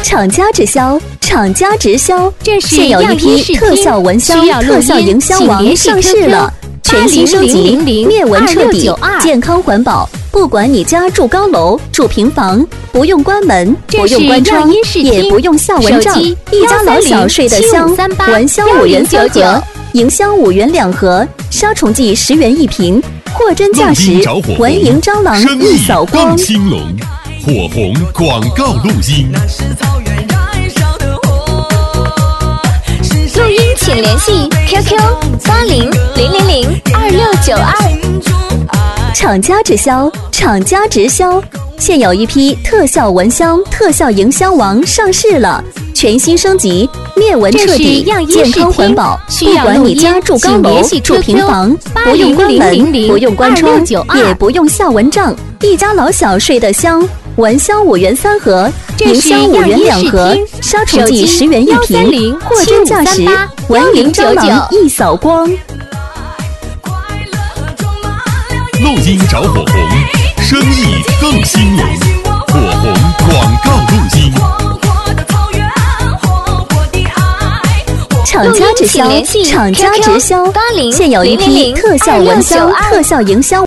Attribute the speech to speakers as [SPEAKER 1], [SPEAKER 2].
[SPEAKER 1] 厂家直销，厂家直销，
[SPEAKER 2] 这是
[SPEAKER 1] 现有一批特效蚊香、特效营销王上市了，全新升级，灭蚊彻底，健康环保。不管你家住高楼、住平房，不用关门，不用关窗，也不用下蚊帐，一家老小睡得香。蚊香5元3盒，迎香5元2盒，杀虫剂10元1瓶，货真价实，蚊蝇蟑螂一扫光。
[SPEAKER 3] 兴隆，火红广告录音。
[SPEAKER 2] 录音请联系 QQ8000022692。
[SPEAKER 1] 厂家直销，厂家直销，现有一批特效蚊香、特效营销王上市了，全新升级，灭蚊彻底，健康环保。不管你家住高楼、住平房，不用关门，不用关窗，也不用下蚊帐，一家老小睡得香。蚊香5元3盒，迎香5元2盒，杀虫剂10元1瓶，货真价实，蚊蝇蟑螂一扫光。
[SPEAKER 3] 录音找火红，生意更兴隆。火红广告录音。
[SPEAKER 1] 厂家直销，厂家直销，现有一批特效蚊香、特效营销。